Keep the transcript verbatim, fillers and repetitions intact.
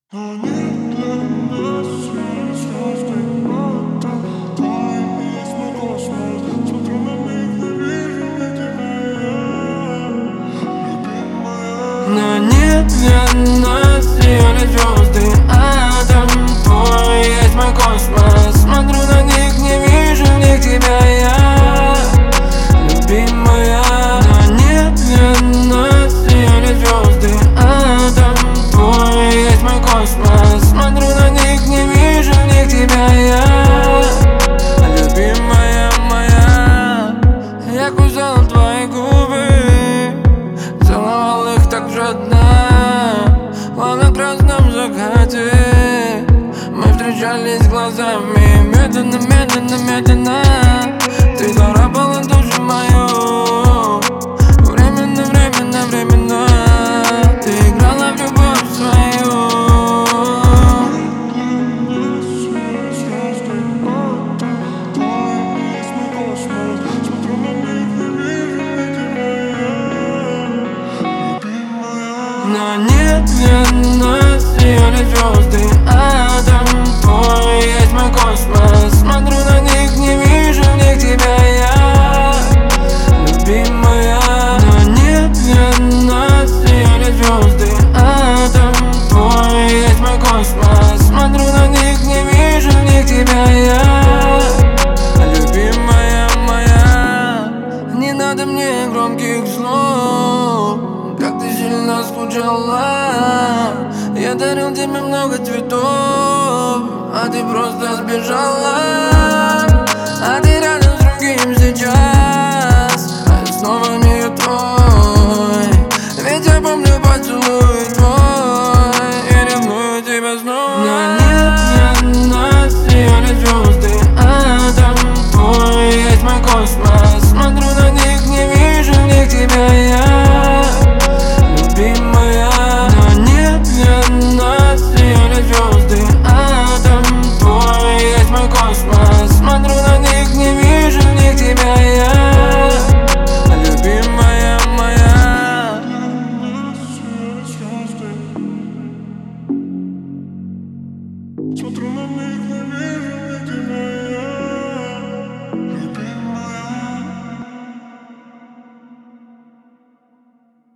Они для нас все звезды, а там твой есть мой космос. Смотрю на них, не вижу ни тебя, я, любимая. Но нет для нас ее лишь звезды, а там твой есть мой космос. Смотрю на них, не вижу в них тебя, я, любимая. Но нет для нас ее лишь звезды, а там твой есть мой космос. Смотрю на них, не вижу в них тебя, я, любимая моя. Я кусал твои губы, целовал их так жадно, словно в красном закате. Мы встречались глазами, медленно, медленно, медленно. Ты царапала душу мою, временно, временно, временно. Ты играла в любовь свою. Но нет для нас ее лишь звезды, а там твой есть мой космос. Смотрю на них, не вижу в них тебя, я, любимая. Но нет для нас ее лишь звезды, а там твой есть мой космос. Смотрю на них, не вижу в них тебя, я, любимая моя. Не надо мне громких слов, как ты сильно скучала. Я дарил тебе много цветов, а ты просто сбежала. А ты рядом с другим сейчас, а я снова не твой. Ведь я помню поцелуй